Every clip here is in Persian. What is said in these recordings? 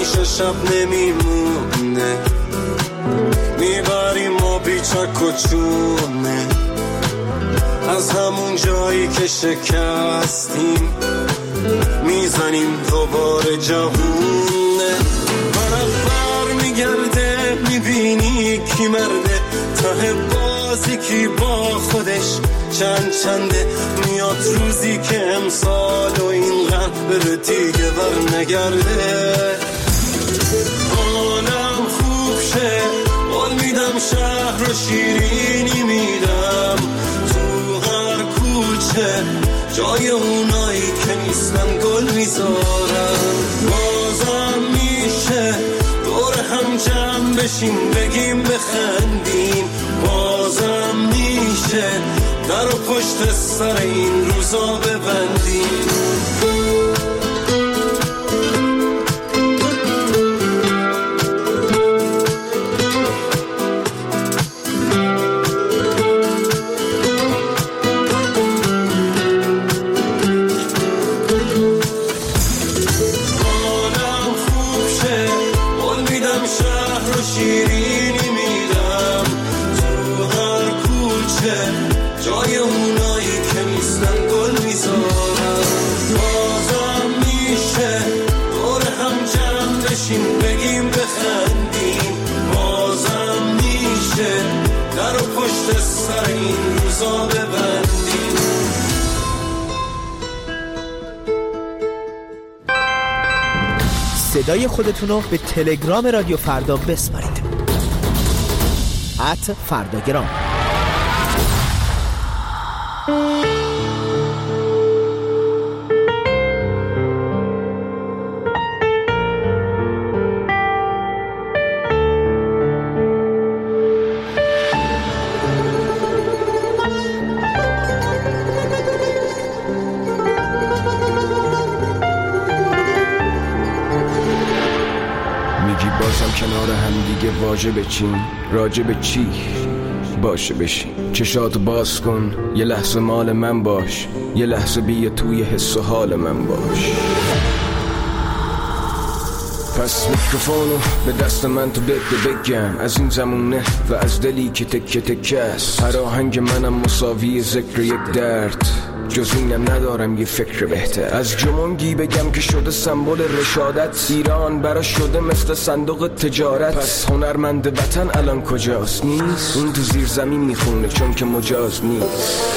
همیشه شب نمیمونه، میبریم ما بیچک و چونه از همون جایی که شکستیم، میزنیم دوباره جهونه. ورق بر میگرده میبینی کی مرده، ته بازی کی با خودش چنده. میاد روزی که امسال و این غم بره دیگه بر نگرده. حالم خوب شه قول میدم، شهر و شیرینی میدم، تو هر کوچه جای اونایی که نیستن گل میذارم. بازم میشه دور هم جمع بشیم بگیم بخندیم، بازم میشه در و پشت سر این روزا ببندیم. صدای خودتون رو به تلگرام رادیو فردا بسپارید. @فرداگرام. کنار هم دیگه واجبه چین راجب چی باشه بشین. چشاتو باز کن یه لحظه مال من باش، یه لحظه بیا توی حس و حال من باش. پس میکروفونو به دست من تو بده بگم، از این زمونه و از دلی که تکه تکه است. هر آهنگ منم مساوی ذکر یک درد، جز اینم ندارم یه فکر بهتر. از جمونگی بگم که شده سمبل رشادت، ایران برا شده مثل صندوق تجارت. پس هنرمند وطن الان کجاست؟ نیست اون تو زیر زمین میخونه چون که مجاز نیست.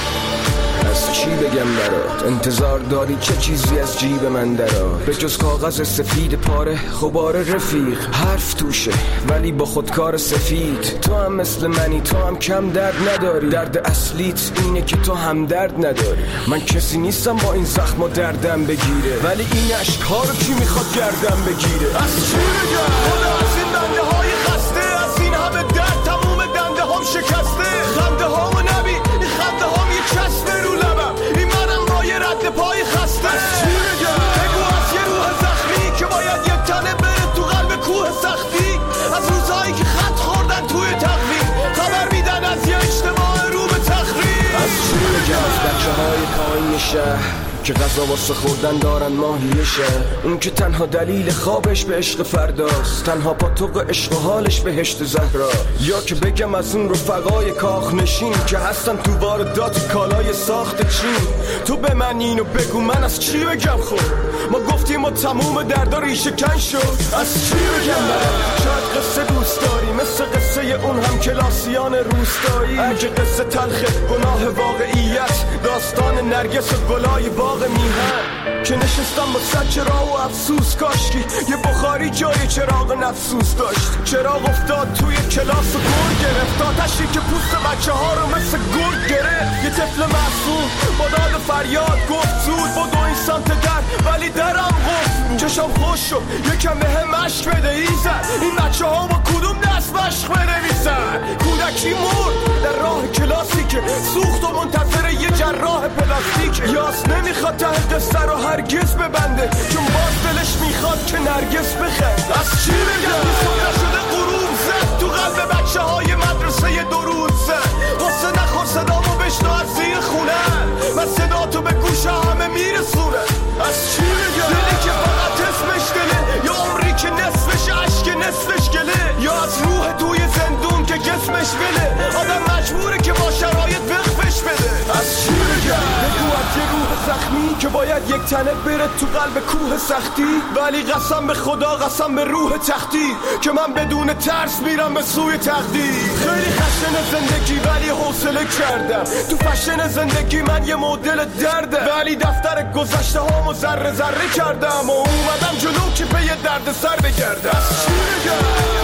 از چی بگم برات؟ انتظار داری چه چیزی از جیب من درات؟ به جز کاغذ سفید پاره غبار رفیق، حرف توشه ولی با خودکار سفید. تو هم مثل منی، تو هم کم درد نداری، درد اصلیت اینه که تو هم درد نداری. من کسی نیستم با این زخم و دردم بگیره، ولی این عشق‌ها رو کی میخواد گردم بگیره؟ از چی بگم؟ خدا از این بنده های خسته، از این همه درد تموم دنده هم شکسته. خنده هامو نبی، این خنده هام یه چسبه رو لبم، این منم با یه رد پای خسته. از چی بگم؟ بگو از یه روح زخمی که باید یه تنه بره تو قلب کوه سختی، از روزهایی که خط خوردن توی تقویم، خبر میدن از یه اجتماع رو به تخریب. از چی بگم؟ از بچه های پایین شهر که غذا واسه خوردن دارن ماهیشه، اون که تنها دلیل خوابش به عشق فرداست، تنها پاتوق عشق و حالش بهشت زهرا. یا که بگم از اون رفقای کاخ نشین که هستن تو واردات کالای ساخت چین. تو به من اینو بگو من از چی بگم؟ خب ما گفتیم و تموم دردا ریشه کن شد. از چی بگم؟ شاید قصه دوست داری مثل قصه اون هم کلاسیان روستایی، اگه قصه تلخ گناه واقعیت، داستان نرگس و گلای باغ میهن که نشستم با صد چراغ و افسوس. کاشکی یه بخاری جای چراغ نفسوس داشت، چراغ افتاد توی کلاس و گل گرفت، آتشی که پوست بچه ها رو مثل گل گرفت. یه طفل معصوم با داد و فریاد گفت زود بدو این سمت در، ولی درم قفل بود. چشم خوش شد یکم به هم عشق بده ایزد، این بچه ها با کدوم دست مشق بنویسن؟ کودکی مرد در راه کلاسی که سوخت و منتظر یه جراح پلاستیک. یاس نمیخواد ته قصه رو هرگز ببنده، چون باز دلش میخواد که نرگس بخند. از چی بگم؟ سوده شده غروب زد تو قلب بچه های مدرسه درود زد. واسه نخور صدامو بشنو از زیر خونه، و صدا تو به گوش همه میرسونه. از چی بگم؟ دلی که فقط اسمش دله، یا عمری که که باید یک تنه بره تو قلب کوه سختی، ولی قسم به خدا قسم به روح تختی که من بدون ترس میرم به سوی تقدیر. خیلی خشن زندگی ولی حوصله کردم، تو فشن زندگی من یه مدل درده، ولی دفتر گذشته هامو ذره ذره کردم و اومدم جلو که به یه درد سر بگردم. چی بگم؟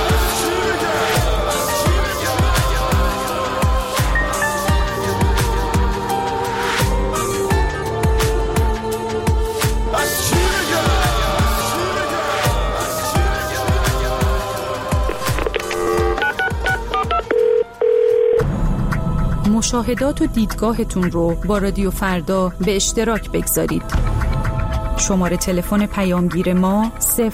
مشاهدات و دیدگاهتون رو با رادیو فردا به اشتراک بگذارید. شماره تلفن پیامگیر ما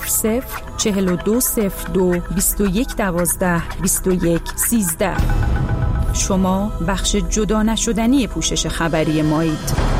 004202 2112 2113. شما بخش جدا نشدنی پوشش خبری مایید.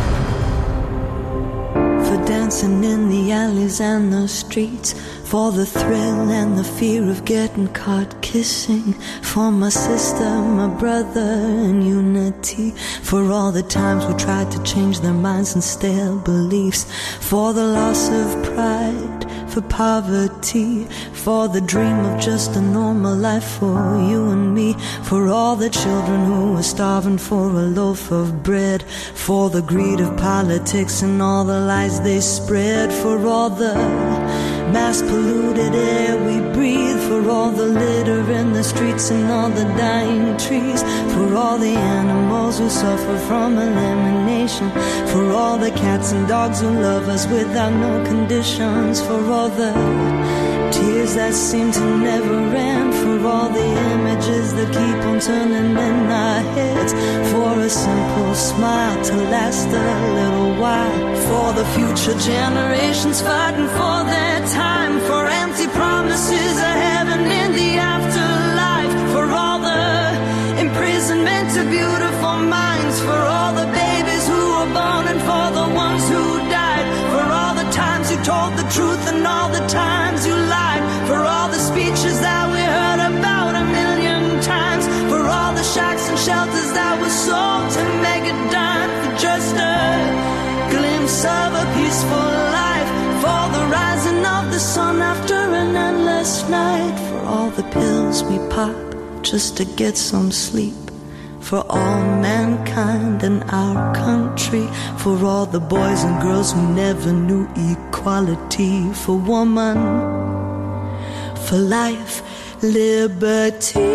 Dancing in the alleys and the streets, for the thrill and the fear of getting caught kissing, for my sister, my brother in unity, for all the times we tried to change their minds and stale beliefs, for the loss of pride, for poverty, for the dream of just a normal life for you and me, for all the children who are starving for a loaf of bread, for the greed of politics and all the lies they spread, for all the mass polluted air we breathe, for all the litter in the streets and all the dying trees, for all the animals who suffer from elimination, for all the cats and dogs who love us without no conditions, for all the tears that seem to never end, for all the images that keep on turning in our heads, for a simple smile to last a little while, for the future generations fighting for their time, for empty promises of heaven in the afterlife, for all the imprisonment of beautiful minds, for all the babies who were born and for the ones who died, for all the times you told the truth and all the times you lied, for all the speeches that we heard about a million times, for all the shacks and shelters that were sold to make a dime for just a glimpse of a peaceful life, for the rising of the sun after an endless night, for all the pills we pop just to get some sleep, for all mankind in our country, for all the boys and girls who never knew equality, for woman, for life, liberty.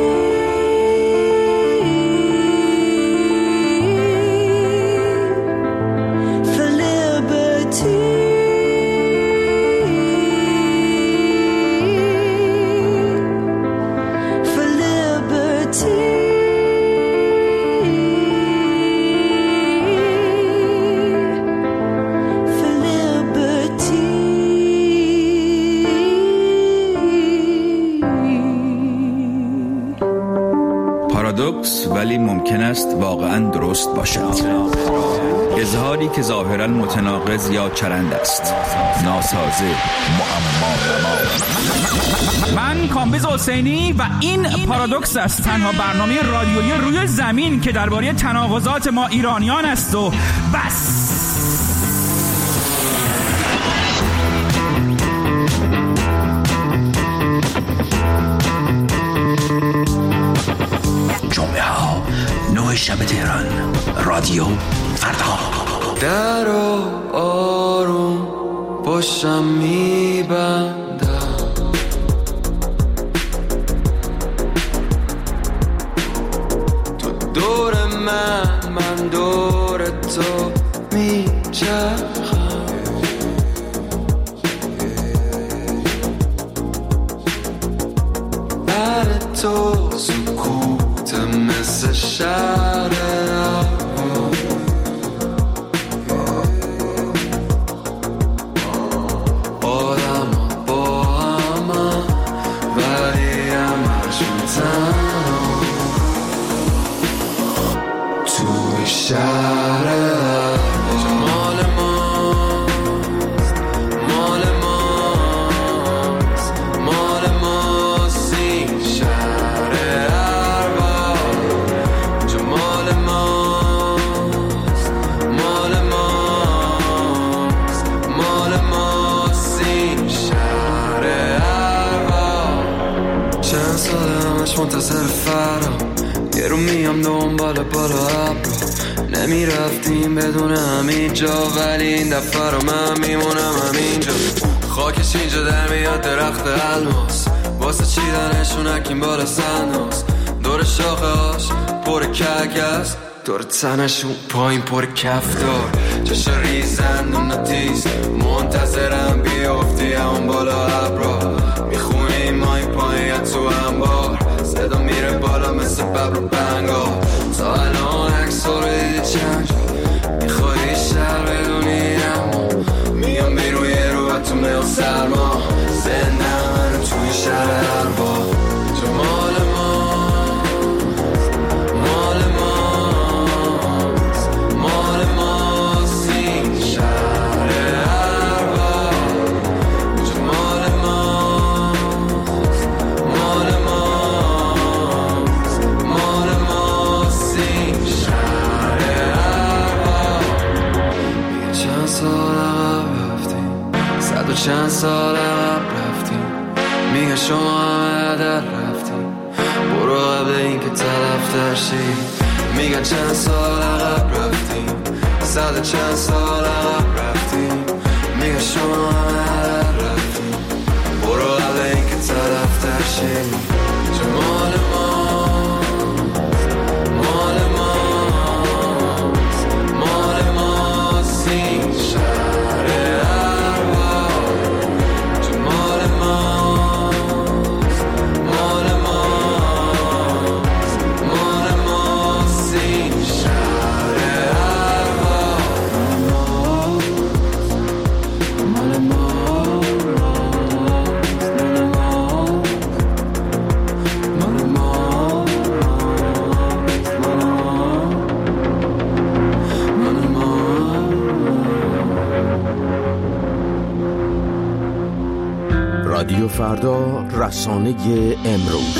ولی ممکن است واقعاً درست باشد. اظهاری که ظاهراً متناقض یا چرند است، ناسازه، معما. من کامبیز حسینی و این پارادوکس است، تنها برنامه رادیویی روی زمین که درباره تناقضات ما ایرانیان است و بس. جمعه ها 9 شب تهران، رادیو فردا. در آروم باشم میبندم، تو دور من دور تو میچرخم، بر تو سکوت مثل شهر چند سال همش منتظر فردا، یه رو میام دنبال بالا ابرا، نمیرفتیم بدون همین جا، ولی این دفعه رو من میمونم همینجا. خاکش اینجا در میاد درخت الماس، واسه چیدنشون اکیم بالا سنداز، دور شاخه هاش پر کک است، دور تنشون پایین پر کفتار، چشا ریزن و نتیز منتظرم بیافتی همون بالا ابرا، میخونیم ما این پایین تو انبار، صدا میره بالا مثل ببر و بنگا. تا الان عکس رو دیدی چند جا، میخوایی شهر بدونی اما میام بیرون یه رو و تو میام سرما، زنده من توی شهر اربا، تو مال چند سال عقب رفتیم، میگه شما همه در رفتیم، برو قبل این که طرفتر شی، میگه چند سال عقب رفتیم، صد چند سال عقب رفتیم، میگه شما همه در رفتیم، برو قبل این که طرفتر شی. تو مال ما رادیو فردا، رسانه امروز.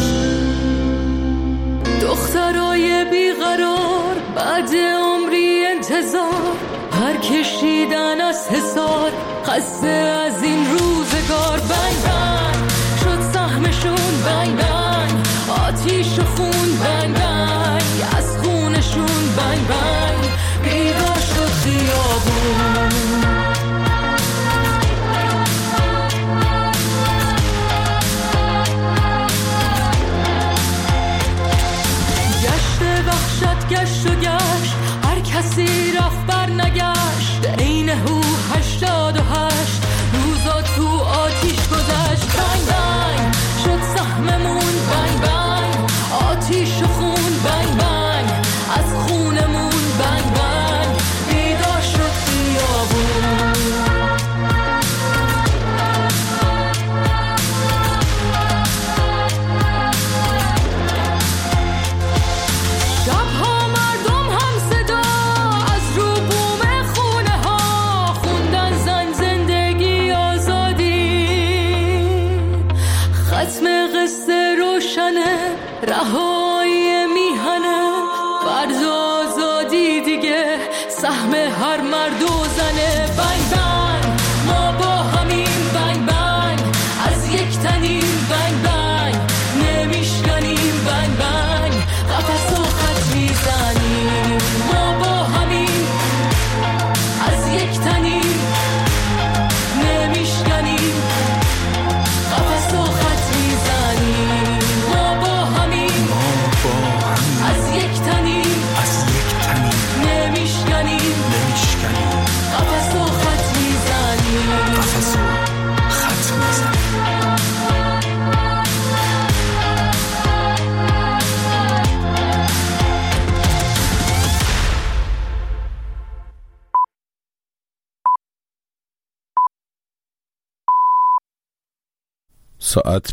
دخترای بیقرار بعد عمری انتظار، هر کشیدن از حصار، خسته از این روزگار. بنگ بنگ شد سهمشون، بنگ بنگ آتیش و خون، بنگ بنگ از خونشون، بنگ بنگ بیدار شد خیابون. گشت و گشت هر کسی رفت بر نگشت، عین هو 88 روزا تو آتیش گذشت. بنگ بنگ شد سهممون، بنگ بنگ آتیش و خون، بنگ بنگ از خونمون، بنگ بنگ بیدار شد خیابون. رهایی میهنه فرض آزادی دیگه، سهم هر مرد و زنه. بنگ بنگ ما با همین، بنگ بنگ از یک تنیم، بنگ بنگ نمیشکنیم، بنگ بنگ قفس و خط میزنیم. ما با همین از یک تنیم، نمیشکنیم، قفس و خط میزنیم. از یک تنیم نمیشکنیم، قفس و خط میزنیم. ساعت